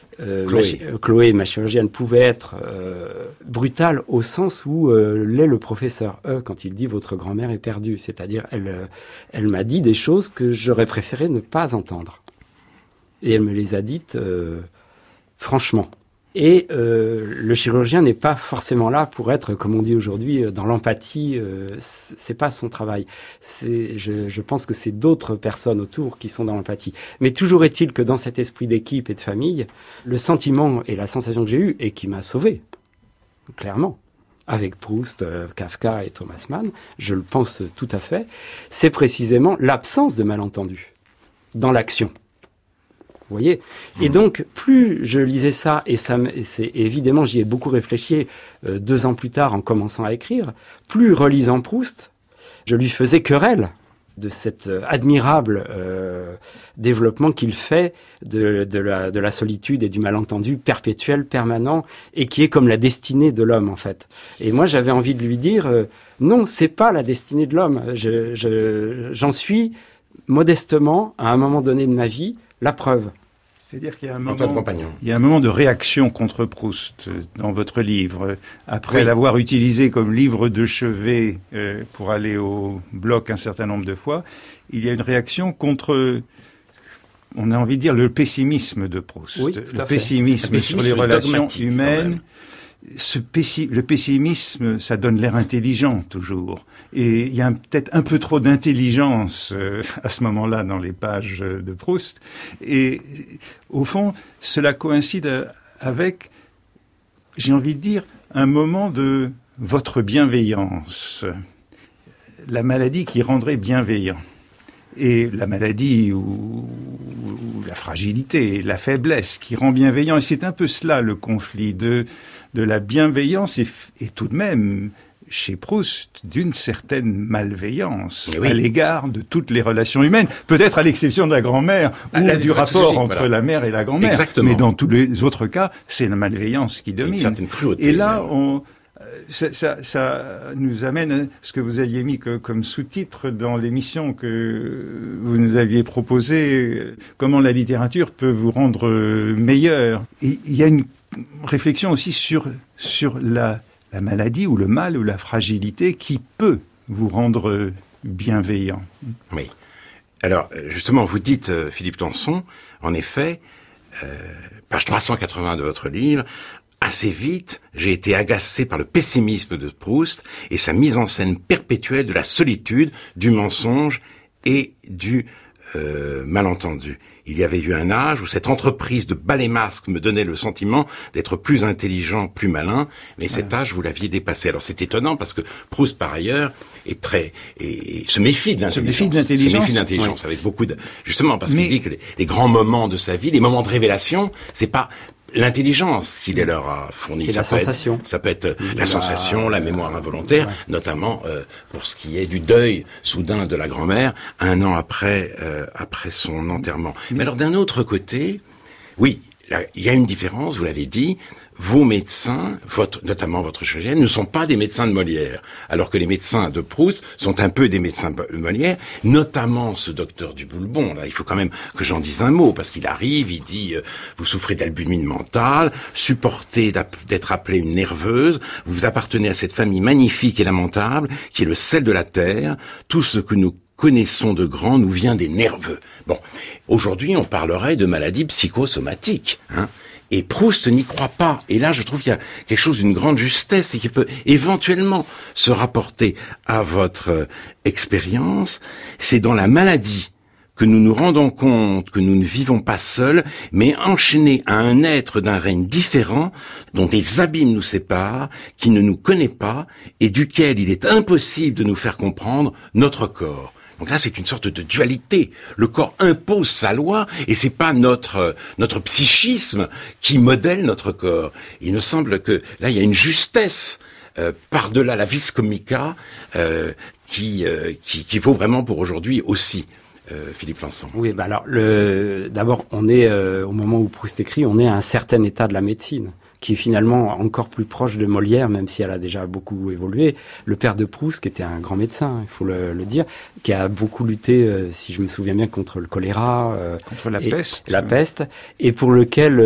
Chloé, ma chirurgienne, pouvait être brutale au sens où l'est le professeur quand il dit « votre grand-mère est perdue ». C'est-à-dire, elle m'a dit des choses que j'aurais préféré ne pas entendre. Et elle me les a dites franchement. Et le chirurgien n'est pas forcément là pour être, comme on dit aujourd'hui, dans l'empathie. C'est pas son travail. Je pense que c'est d'autres personnes autour qui sont dans l'empathie. Mais toujours est-il que dans cet esprit d'équipe et de famille, le sentiment et la sensation que j'ai eue, et qui m'a sauvé, clairement, avec Proust, Kafka et Thomas Mann, je le pense tout à fait, c'est précisément l'absence de malentendu dans l'action. Vous voyez ? Et donc, plus je lisais ça, et c'est évidemment, j'y ai beaucoup réfléchi 2 ans plus tard en commençant à écrire, plus relisant Proust, je lui faisais querelle de cet admirable développement qu'il fait de la solitude et du malentendu perpétuel, permanent, et qui est comme la destinée de l'homme, en fait. Et moi, j'avais envie de lui dire, non, c'est pas la destinée de l'homme. J'en suis modestement, à un moment donné de ma vie, la preuve. C'est-à-dire qu'il y a un moment de réaction contre Proust dans votre livre. Après l'avoir utilisé comme livre de chevet pour aller au bloc un certain nombre de fois, il y a une réaction contre, on a envie de dire, le pessimisme de Proust. Oui, le pessimisme sur les relations humaines. Le pessimisme, ça donne l'air intelligent, toujours. Et il y a peut-être un peu trop d'intelligence à ce moment-là dans les pages de Proust. Et au fond, cela coïncide avec, j'ai envie de dire, un moment de votre bienveillance. La maladie qui rendrait bienveillant. Et la maladie ou la fragilité, la faiblesse qui rend bienveillant. Et c'est un peu cela le conflit de la bienveillance et tout de même, chez Proust, d'une certaine malveillance à l'égard de toutes les relations humaines. Peut-être à l'exception de la grand-mère ou du rapport entre la mère et la grand-mère. Exactement. Mais dans tous les autres cas, c'est la malveillance qui domine. Une certaine cruauté. Et là, ça nous amène à ce que vous aviez mis comme sous-titre dans l'émission que vous nous aviez proposée, comment la littérature peut vous rendre meilleur. Et il y a une réflexion aussi sur la maladie ou le mal ou la fragilité qui peut vous rendre bienveillant. Oui. Alors, justement, vous dites, Philippe Tanson, en effet, page 380 de votre livre, assez vite, j'ai été agacé par le pessimisme de Proust et sa mise en scène perpétuelle de la solitude, du mensonge et du malentendu. Il y avait eu un âge où cette entreprise de balai-masque me donnait le sentiment d'être plus intelligent, plus malin, mais cet âge, vous l'aviez dépassé. Alors c'est étonnant parce que Proust, par ailleurs, se méfie de l'intelligence. Se méfie de l'intelligence, avec beaucoup de... Justement, parce qu'il dit que les grands moments de sa vie, les moments de révélation, c'est pas l'intelligence qu'il leur a fournie. C'est la sensation. Ça peut être la sensation, la mémoire involontaire, notamment pour ce qui est du deuil soudain de la grand-mère, 1 an après son enterrement. Mais alors d'un autre côté, oui, il y a une différence, vous l'avez dit, vos médecins, notamment votre chirurgienne, ne sont pas des médecins de Molière, alors que les médecins de Proust sont un peu des médecins de Molière, notamment ce docteur du Boulbon. Là, il faut quand même que j'en dise un mot, parce qu'il arrive, il dit vous souffrez d'albumine mentale, supportez d'être appelée une nerveuse, vous appartenez à cette famille magnifique et lamentable, qui est le sel de la terre, tout ce que nous connaissons de grand nous vient des nerveux. Bon, aujourd'hui, on parlerait de maladie psychosomatique, hein. Et Proust n'y croit pas. Et là, je trouve qu'il y a quelque chose d'une grande justesse et qui peut éventuellement se rapporter à votre expérience. C'est dans la maladie que nous nous rendons compte que nous ne vivons pas seuls, mais enchaînés à un être d'un règne différent, dont des abîmes nous séparent, qui ne nous connaît pas et duquel il est impossible de nous faire comprendre notre corps. Donc là, c'est une sorte de dualité. Le corps impose sa loi et c'est pas notre psychisme qui modèle notre corps. Il me semble que là, il y a une justesse par-delà la vis comica qui vaut vraiment pour aujourd'hui aussi. Philippe Lançon. Oui, bah alors d'abord, on est au moment où Proust écrit, on est à un certain état de la médecine, qui est finalement encore plus proche de Molière, même si elle a déjà beaucoup évolué. Le père de Proust, qui était un grand médecin, il faut le dire, qui a beaucoup lutté, si je me souviens bien, contre le choléra, contre la peste. La peste, et pour lequel,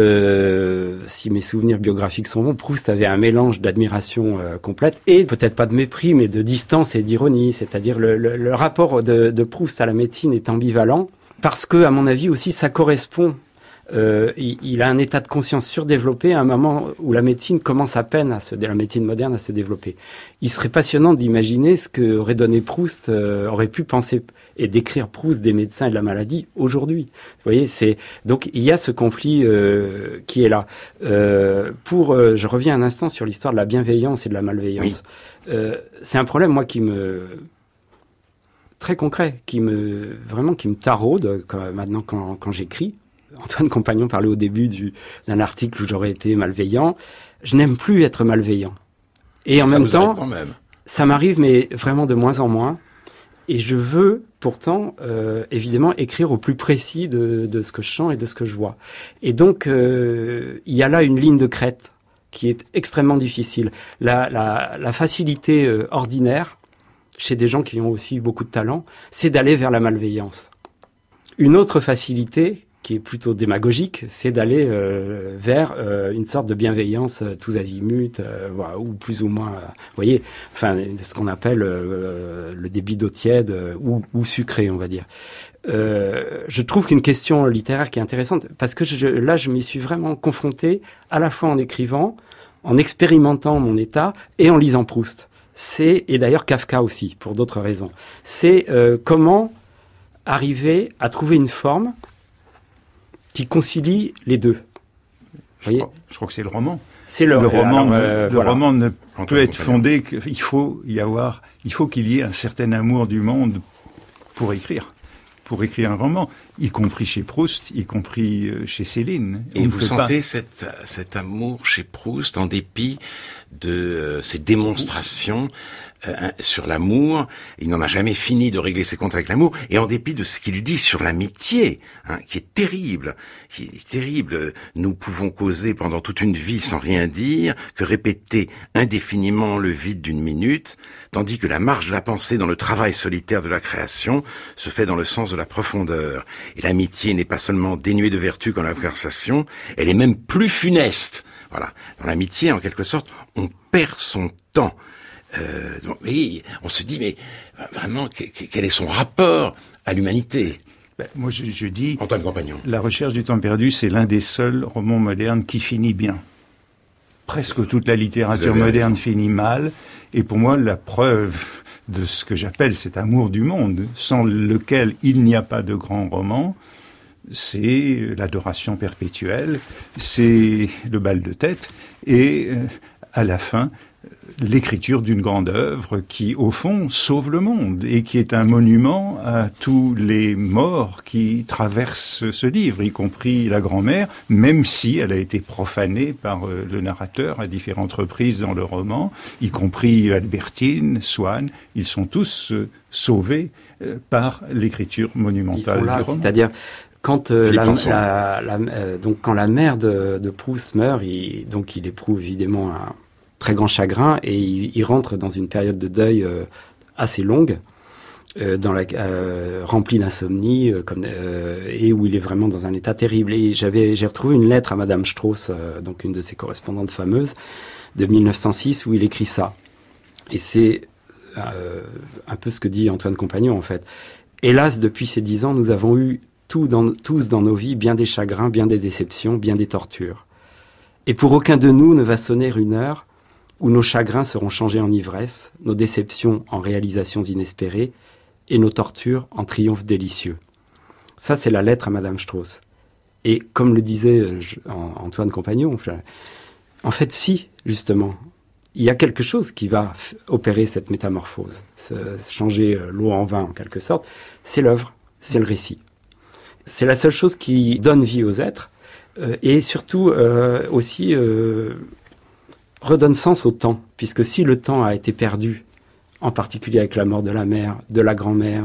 si mes souvenirs biographiques sont bons, Proust avait un mélange d'admiration complète et peut-être pas de mépris, mais de distance et d'ironie. C'est-à-dire le rapport de Proust à la médecine est ambivalent parce que, à mon avis aussi, ça correspond. Il a un état de conscience surdéveloppé à un moment où la médecine commence à peine la médecine moderne à se développer. Il serait passionnant d'imaginer ce que aurait donné Proust, aurait pu penser et décrire Proust des médecins et de la maladie aujourd'hui. Vous voyez, donc il y a ce conflit qui est là. Je reviens un instant sur l'histoire de la bienveillance et de la malveillance. Oui. C'est un problème moi très concret, qui me taraude maintenant quand j'écris. Antoine Compagnon parlait au début d'un article où j'aurais été malveillant. Je n'aime plus être malveillant. Et en même temps, ça m'arrive, mais vraiment de moins en moins. Et je veux pourtant, évidemment, écrire au plus précis de ce que je sens et de ce que je vois. Et donc, il y a là une ligne de crête qui est extrêmement difficile. La facilité ordinaire, chez des gens qui ont aussi beaucoup de talent, c'est d'aller vers la malveillance. Une autre facilité, qui est plutôt démagogique, c'est d'aller vers une sorte de bienveillance tous azimuts, voilà, ou plus ou moins, vous voyez, enfin, ce qu'on appelle le débit d'eau tiède ou sucré, on va dire. Je trouve qu'une question littéraire qui est intéressante, parce que je m'y suis vraiment confronté, à la fois en écrivant, en expérimentant mon état, et en lisant Proust. Et d'ailleurs Kafka aussi, pour d'autres raisons. C'est comment arriver à trouver une forme qui concilie les deux. Je crois que c'est le roman. C'est le roman. Le roman ne peut être fondé qu'il faut qu'il y ait un certain amour du monde pour écrire un roman, y compris chez Proust, y compris chez Céline. Et vous sentez cet amour chez Proust en dépit de ses démonstrations sur l'amour. Il n'en a jamais fini de régler ses comptes avec l'amour, et en dépit de ce qu'il dit sur l'amitié, qui est terrible. Nous pouvons causer pendant toute une vie sans rien dire, que répéter indéfiniment le vide d'une minute, tandis que la marche de la pensée dans le travail solitaire de la création se fait dans le sens de la profondeur. Et l'amitié n'est pas seulement dénuée de vertu comme la conversation, elle est même plus funeste. Voilà. Dans l'amitié, en quelque sorte, on perd son temps. Donc, oui, on se dit, mais vraiment, quel est son rapport à l'humanité? Moi, je dis, Antoine Compagnon. La recherche du temps perdu, c'est l'un des seuls romans modernes qui finit bien. Presque toute la littérature moderne finit mal. Et pour moi, la preuve de ce que j'appelle cet amour du monde, sans lequel il n'y a pas de grand roman, c'est l'adoration perpétuelle, c'est le bal de tête, et à la fin, l'écriture d'une grande œuvre qui, au fond, sauve le monde et qui est un monument à tous les morts qui traversent ce livre, y compris la grand-mère, même si elle a été profanée par le narrateur à différentes reprises dans le roman, y compris Albertine, Swann, ils sont tous sauvés par l'écriture monumentale du roman. C'est-à-dire, quand quand la mère de Proust meurt, il éprouve évidemment un très grand chagrin et il rentre dans une période de deuil assez longue, remplie d'insomnie, et où il est vraiment dans un état terrible. Et j'ai retrouvé une lettre à Madame Strauss, donc une de ses correspondantes fameuses, de 1906, où il écrit ça. Et c'est un peu ce que dit Antoine Compagnon, en fait. Hélas, depuis ces 10 ans, nous avons eu tous dans nos vies bien des chagrins, bien des déceptions, bien des tortures. Et pour aucun de nous ne va sonner une heure où nos chagrins seront changés en ivresse, nos déceptions en réalisations inespérées, et nos tortures en triomphes délicieux. Ça, c'est la lettre à Madame Strauss. Et comme le disait Antoine Compagnon, en fait, si, justement, il y a quelque chose qui va opérer cette métamorphose, changer l'eau en vin, en quelque sorte, c'est l'œuvre, c'est le récit. C'est la seule chose qui donne vie aux êtres, et surtout aussi redonne sens au temps, puisque si le temps a été perdu, en particulier avec la mort de la mère, de la grand-mère,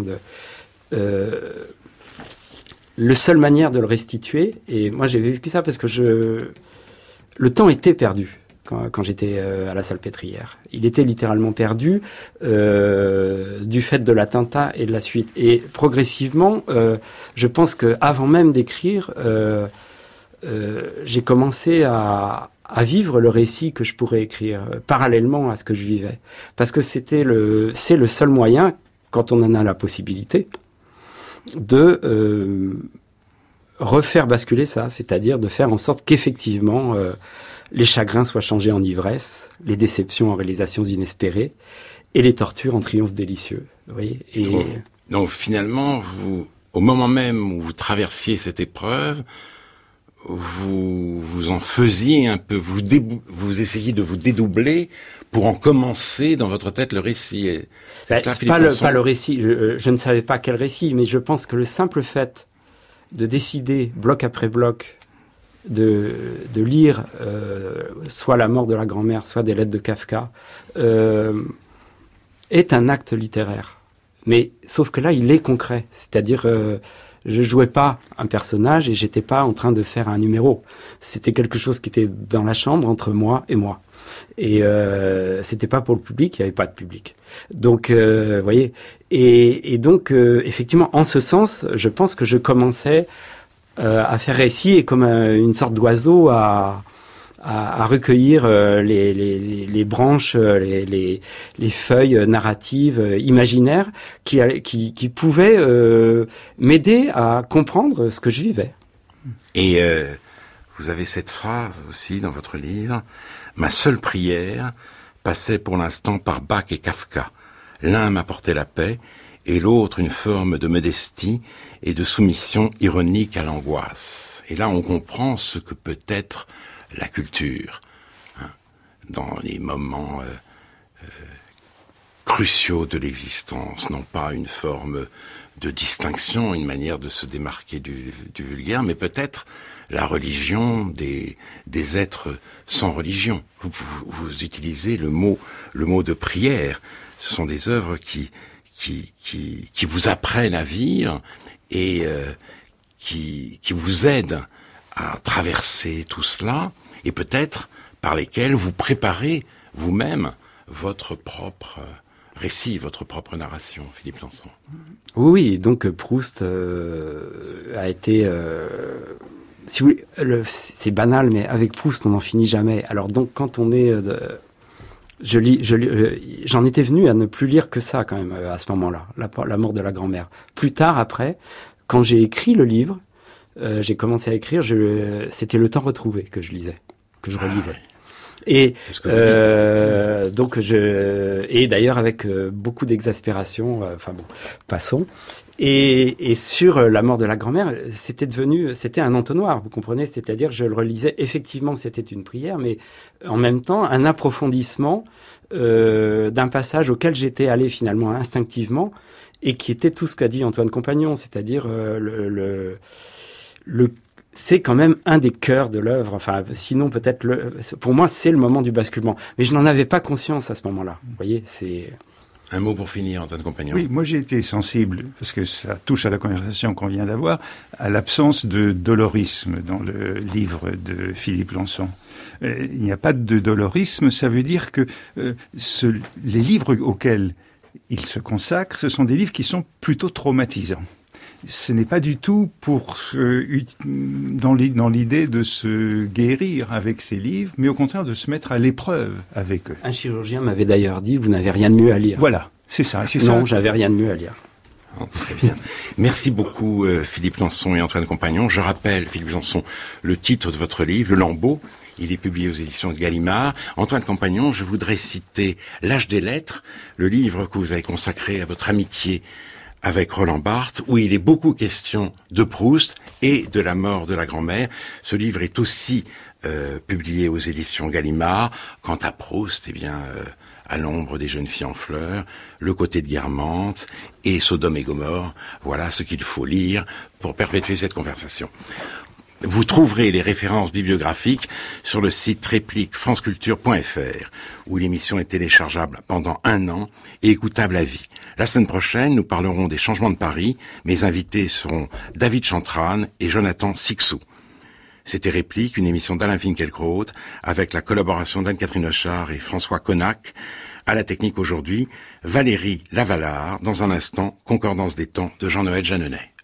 la seule manière de le restituer, et moi j'ai vécu ça parce que le temps était perdu quand j'étais à la Salpêtrière. Il était littéralement perdu du fait de l'attentat et de la suite. Et progressivement, je pense qu'avant même d'écrire, j'ai commencé à vivre le récit que je pourrais écrire parallèlement à ce que je vivais. Parce que c'est le seul moyen, quand on en a la possibilité, de refaire basculer ça, c'est-à-dire de faire en sorte qu'effectivement les chagrins soient changés en ivresse, les déceptions en réalisations inespérées, et les tortures en triomphes délicieux. Vous voyez. Donc finalement, au moment même où vous traversiez cette épreuve, vous en faisiez un peu, vous essayez de vous dédoubler pour en commencer dans votre tête le récit. Pas le récit, je ne savais pas quel récit, mais je pense que le simple fait de décider, bloc après bloc, de lire soit la mort de la grand-mère, soit des lettres de Kafka, est un acte littéraire. Mais sauf que là, il est concret, c'est-à-dire je jouais pas un personnage et j'étais pas en train de faire un numéro. C'était quelque chose qui était dans la chambre entre moi et moi. Et c'était pas pour le public, il y avait pas de public. Donc, voyez. Et donc, effectivement, en ce sens, je pense que je commençais à faire récit et comme une sorte d'oiseau à recueillir les branches, les feuilles narratives imaginaires qui pouvaient m'aider à comprendre ce que je vivais. Et vous avez cette phrase aussi dans votre livre: ma seule prière passait pour l'instant par Bach et Kafka. L'un m'apportait la paix et l'autre une forme de modestie et de soumission ironique à l'angoisse. Et là, on comprend ce que peut être la culture, hein, dans les moments cruciaux de l'existence, non pas une forme de distinction, une manière de se démarquer du vulgaire, mais peut-être la religion des êtres sans religion. Vous utilisez le mot de prière. Ce sont des œuvres qui vous apprennent à vivre et qui vous aident à traverser tout cela, et peut-être par lesquels vous préparez vous-même votre propre récit, votre propre narration, Philippe Lançon. Oui, donc Proust a été... si vous voulez, c'est banal, mais avec Proust, on n'en finit jamais. Alors donc, quand on est J'en étais venu à ne plus lire que ça quand même à ce moment-là, la mort de la grand-mère. Plus tard, après, quand j'ai écrit le livre, j'ai commencé à écrire, c'était Le Temps retrouvé que je lisais, que je relisais. Et c'est ce que vous dites. donc et d'ailleurs avec beaucoup d'exaspération. Enfin bon, passons. Et sur la mort de la grand-mère, c'était un entonnoir, vous comprenez, c'est-à-dire je le relisais, effectivement c'était une prière, mais en même temps un approfondissement d'un passage auquel j'étais allé finalement instinctivement et qui était tout ce qu'a dit Antoine Compagnon, c'est-à-dire c'est quand même un des cœurs de l'œuvre. Enfin, sinon peut-être pour moi c'est le moment du basculement, mais je n'en avais pas conscience à ce moment-là. Vous voyez, c'est un mot pour finir, Antoine Compagnon. Oui, moi j'ai été sensible, parce que ça touche à la conversation qu'on vient d'avoir, à l'absence de dolorisme dans le livre de Philippe Lançon. Il n'y a pas de dolorisme, ça veut dire que les livres auxquels il se consacre, ce sont des livres qui sont plutôt traumatisants. Ce n'est pas du tout dans l'idée de se guérir avec ces livres, mais au contraire de se mettre à l'épreuve avec eux. Un chirurgien m'avait d'ailleurs dit, vous n'avez rien de mieux à lire. Voilà, c'est ça. Non, j'avais rien de mieux à lire. Oh, très bien. Merci beaucoup Philippe Lançon et Antoine Compagnon. Je rappelle, Philippe Lançon, le titre de votre livre, Le Lambeau. Il est publié aux éditions de Gallimard. Antoine Compagnon, je voudrais citer L'Âge des Lettres, le livre que vous avez consacré à votre amitié avec Roland Barthes, où il est beaucoup question de Proust et de la mort de la grand-mère. Ce livre est aussi publié aux éditions Gallimard. Quant à Proust, eh bien, À l'ombre des jeunes filles en fleurs, Le côté de Guermantes et Sodome et Gomorrhe, voilà ce qu'il faut lire pour perpétuer cette conversation. Vous trouverez les références bibliographiques sur le site réplique franceculture.fr, où l'émission est téléchargeable pendant 1 an et écoutable à vie. La semaine prochaine, nous parlerons des changements de Paris. Mes invités seront David Chantrane et Jonathan Sixou. C'était Réplique, une émission d'Alain Finkielkraut, avec la collaboration d'Anne-Catherine Hochard et François Connac. À la technique aujourd'hui, Valérie Lavalard. Dans un instant, Concordance des temps de Jean-Noël Jeanneney.